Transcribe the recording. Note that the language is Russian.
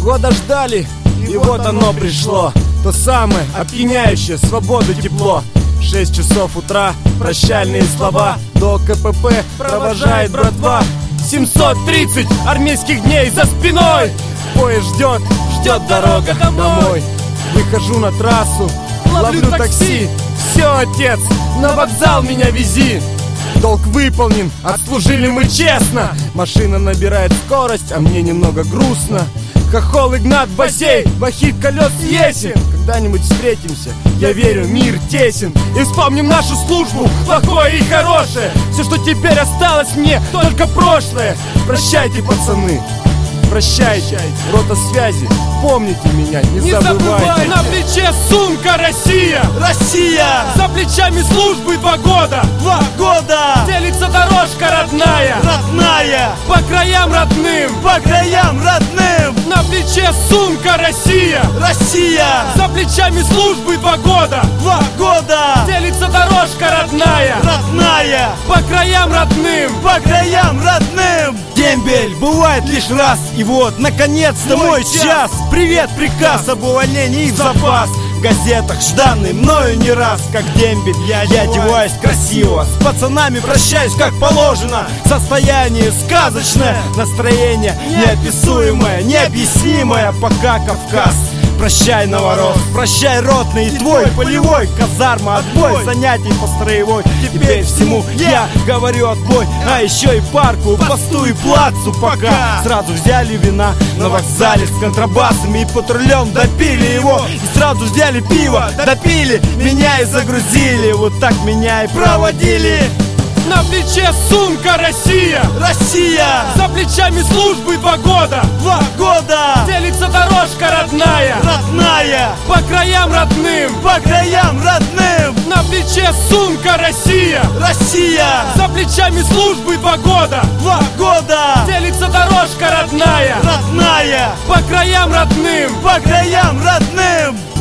года ждали, и вот оно пришло. То самое опьяняющее, свободы тепло. 6 часов утра, прощальные слова. До КПП провожает братва. 730 армейских дней за спиной. Поезд ждет дорога домой. Выхожу на трассу, ловлю такси. Все, отец, на вокзал меня вези. Долг выполнен, отслужили мы честно. Машина набирает скорость, а мне немного грустно. Хохол Игнат Басей, вахид колес есен. Когда-нибудь встретимся, я верю, мир тесен. И вспомним нашу службу, плохое и хорошее. Все, что теперь осталось мне, только прошлое. Прощайте, пацаны, прощайте, рота связи, помните меня, не забывайте. На плече сумка «Россия». Россия! За плечами службы 2 года. 2 года! Делится дорожка родная. Родная! По краям родным. По краям родным! На плече сумка «Россия». Россия! За плечами службы 2 года. 2 года! Делится дорожка родная. Родная! По краям родным. По краям родным! Дембель бывает лишь раз. И вот, наконец-то мой час. Привет, приказ об увольнении в запас. В газетах жданный мною не раз. Как дембель, я одеваюсь красиво. С пацанами прощаюсь как положено. Состояние сказочное, настроение неописуемое, необъяснимое. Пока Кавказ. Прощай, Новорос, прощай, ротный, и твой полевой. Казарма, отбой, занятий по строевой. Теперь всему я говорю отбой. А еще и парку, посту и плацу. Пока сразу взяли вина на вокзале с контрабасами и патрулем допили его. И сразу взяли пиво, допили меня и загрузили. Вот так меня и проводили. На плече сумка «Россия». Россия! За плечами службы 2 года. 2 года! Делится дорожка родная. Родная! По краям родным. По краям родным! На плече сумка «Россия». Россия! За плечами службы 2 года. 2 года! Делится дорожка родная. Родная! По краям родным. По краям родным!